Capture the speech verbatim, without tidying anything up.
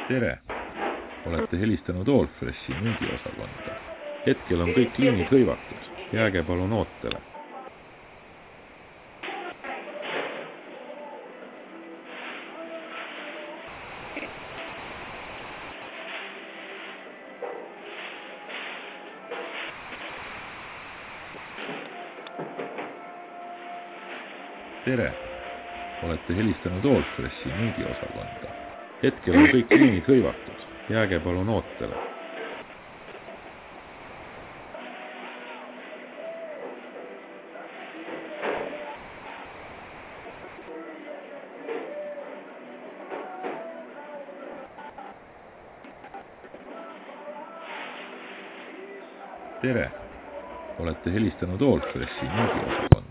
tere! Olete helistanud Allfreshi müügiosakonda. Hetkel on kõik liinid hõivatud. Jääge palun ootele. tere! Olete helistanud Allfreshi müügiosakonda. Hetkel on kõik liinid hõivatud. Jääge palun ootele. tere! Olete helistanud Allfreshi müügiosakonda.